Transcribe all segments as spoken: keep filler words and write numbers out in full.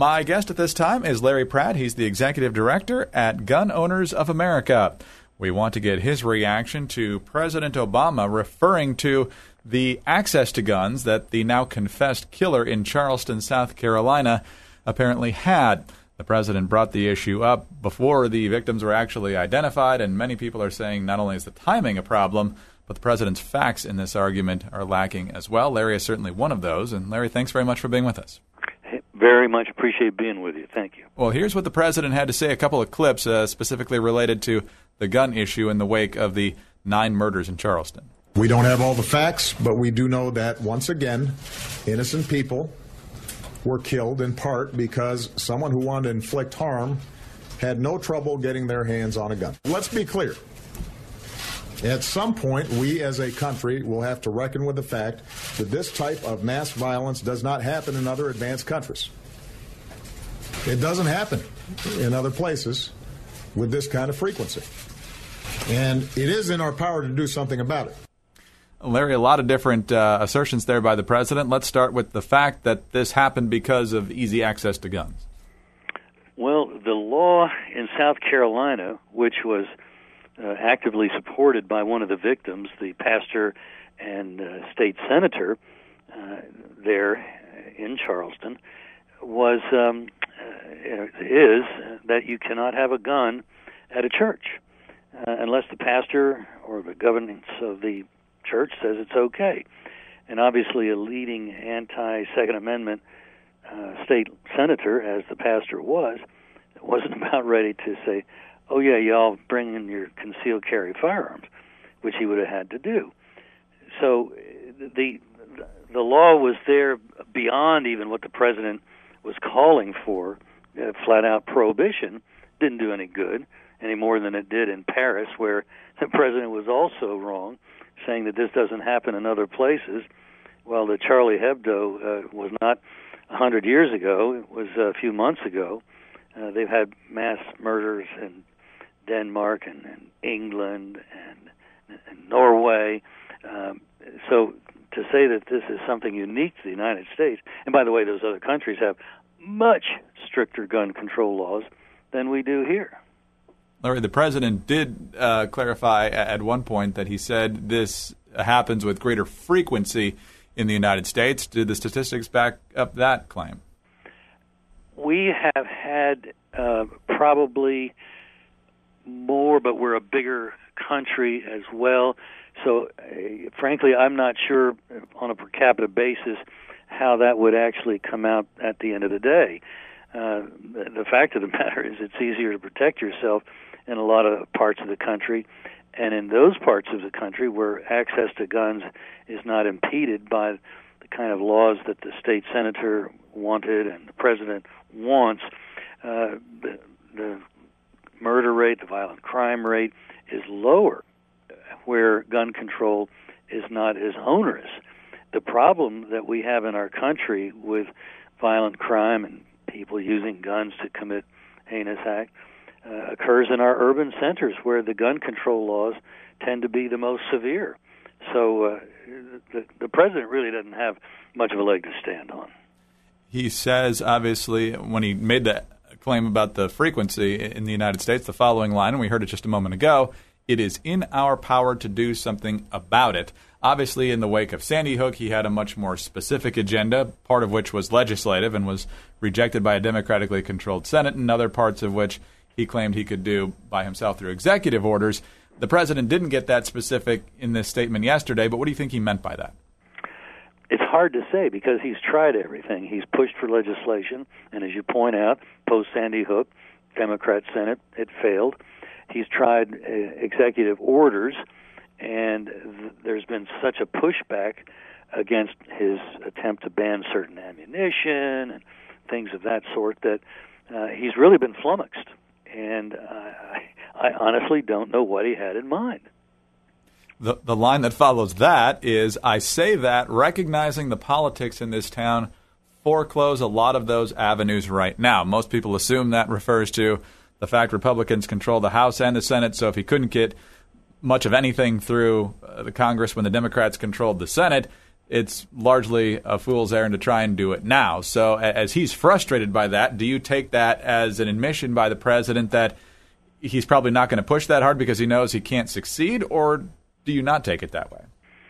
My guest at this time is Larry Pratt. He's the executive director at Gun Owners of America. We want to get his reaction to President Obama referring to the access to guns that the now confessed killer in Charleston, South Carolina, apparently had. The president brought the issue up before the victims were actually identified, and many people are saying not only is the timing a problem, but the president's facts in this argument are lacking as well. Larry is certainly one of those. And Larry, thanks very much for being with us. Very much appreciate being with you. Thank you. Well, here's what the president had to say, a couple of clips uh, specifically related to the gun issue in the wake of the nine murders in Charleston. We don't have all the facts, but we do know that, once again, innocent people were killed in part because someone who wanted to inflict harm had no trouble getting their hands on a gun. Let's be clear. At some point, we as a country will have to reckon with the fact that this type of mass violence does not happen in other advanced countries. It doesn't happen in other places with this kind of frequency. And it is in our power to do something about it. Larry, a lot of different uh, assertions there by the president. Let's start with the fact that this happened because of easy access to guns. Well, the law in South Carolina, which was uh, actively supported by one of the victims, the pastor and uh, state senator uh, there in Charleston, was um, uh, is that you cannot have a gun at a church uh, unless the pastor or the governance of the church says it's okay. And obviously a leading anti-Second Amendment uh, state senator, as the pastor was, wasn't about ready to say, oh yeah, y'all bring in your concealed carry firearms, which he would have had to do. So the the law was there beyond even what the president was calling for. Uh, flat-out prohibition didn't do any good, any more than it did in Paris, where the president was also wrong, saying that this doesn't happen in other places. Well, the Charlie Hebdo uh, was not a hundred years ago. It was a few months ago. Uh, they've had mass murders in Denmark and, and England and, and Norway. Um, so to say that this is something unique to the United States, and by the way, those other countries have much stricter gun control laws than we do here. Larry, the president did uh, clarify at one point that he said this happens with greater frequency in the United States. Did the statistics back up that claim? We have had uh, probably more, but we're a bigger country as well. So, uh, frankly, I'm not sure on a per capita basis how that would actually come out at the end of the day. Uh, the, the fact of the matter is it's easier to protect yourself in a lot of parts of the country, and in those parts of the country where access to guns is not impeded by the kind of laws that the state senator wanted and the president wants, uh, the, the murder rate, the violent crime rate is lower where gun control is not as onerous. The problem that we have in our country with violent crime and people using guns to commit heinous acts uh, occurs in our urban centers where the gun control laws tend to be the most severe. So uh, the, the president really doesn't have much of a leg to stand on. He says, obviously, when he made the claim about the frequency in the United States, the following line, and we heard it just a moment ago, it is in our power to do something about it. Obviously, in the wake of Sandy Hook, he had a much more specific agenda, part of which was legislative and was rejected by a democratically controlled Senate, and other parts of which he claimed he could do by himself through executive orders. The president didn't get that specific in this statement yesterday, but what do you think he meant by that? It's hard to say because he's tried everything. He's pushed for legislation, and as you point out, post-Sandy Hook, Democrat Senate, it failed. He's tried uh, executive orders, and th- there's been such a pushback against his attempt to ban certain ammunition and things of that sort that uh, he's really been flummoxed. And uh, I, I honestly don't know what he had in mind. The, the line that follows that is, I say that recognizing the politics in this town foreclose a lot of those avenues right now. Most people assume that refers to the fact Republicans control the House and the Senate, so if he couldn't get much of anything through uh, the Congress when the Democrats controlled the Senate, it's largely a fool's errand to try and do it now. So as he's frustrated by that, do you take that as an admission by the president that he's probably not going to push that hard because he knows he can't succeed, or do you not take it that way?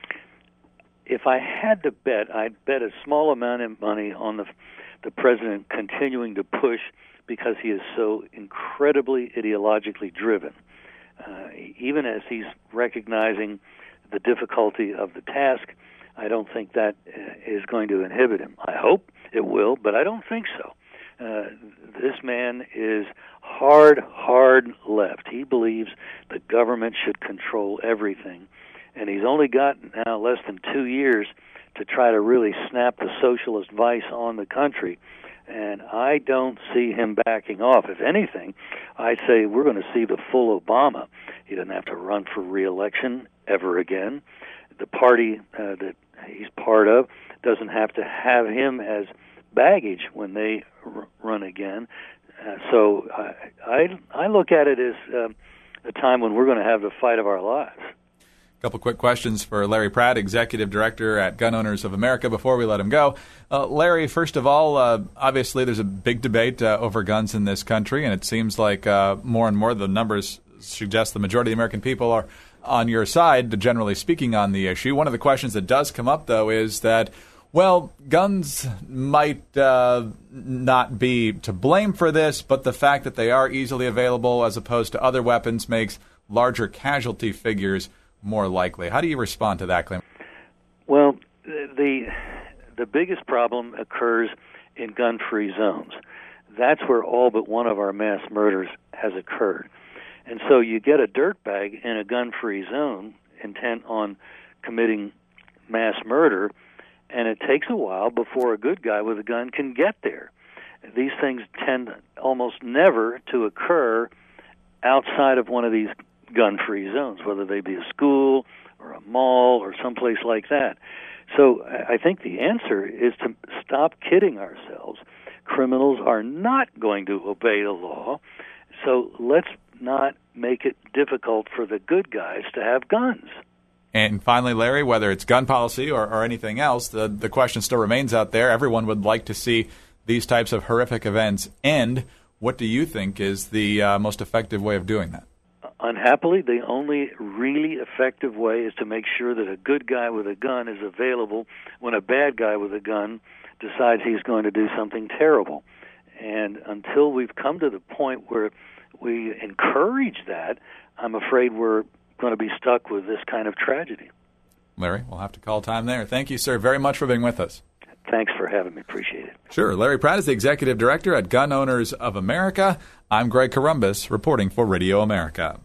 If I had to bet, I'd bet a small amount of money on the the president continuing to push because he is so incredibly ideologically driven. Uh, even as he's recognizing the difficulty of the task, I don't think that uh, is going to inhibit him. I hope it will, but I don't think so. Uh, this man is hard, hard left. He believes the government should control everything. And he's only got now less than two years to try to really snap the socialist vice on the country. And I don't see him backing off. If anything, I'd say we're going to see the full Obama. He doesn't have to run for re-election ever again. The party uh, that he's part of doesn't have to have him as baggage when they r- run again. Uh, so I, I I look at it as um, a time when we're going to have the fight of our lives. Couple quick questions for Larry Pratt, Executive Director at Gun Owners of America, before we let him go. Uh, Larry, first of all, uh, obviously there's a big debate uh, over guns in this country, and it seems like uh, more and more the numbers suggest the majority of the American people are on your side, generally speaking, on the issue. One of the questions that does come up, though, is that, well, guns might uh, not be to blame for this, but the fact that they are easily available as opposed to other weapons makes larger casualty figures more likely. How do you respond to that claim? Well, the the biggest problem occurs in gun-free zones. That's where all but one of our mass murders has occurred. And so you get a dirtbag in a gun-free zone intent on committing mass murder, and it takes a while before a good guy with a gun can get there. These things tend almost never to occur outside of one of these gun-free zones, whether they be a school or a mall or someplace like that. So I think the answer is to stop kidding ourselves. Criminals are not going to obey the law, so let's not make it difficult for the good guys to have guns. And finally, Larry, whether it's gun policy or, or anything else, the, the question still remains out there. Everyone would like to see these types of horrific events end. What do you think is the uh, most effective way of doing that? Unhappily, the only really effective way is to make sure that a good guy with a gun is available when a bad guy with a gun decides he's going to do something terrible. And until we've come to the point where we encourage that, I'm afraid we're going to be stuck with this kind of tragedy. Larry, we'll have to call time there. Thank you, sir, very much for being with us. Thanks for having me. Appreciate it. Sure. Larry Pratt is the Executive Director at Gun Owners of America. I'm Greg Corombos, reporting for Radio America.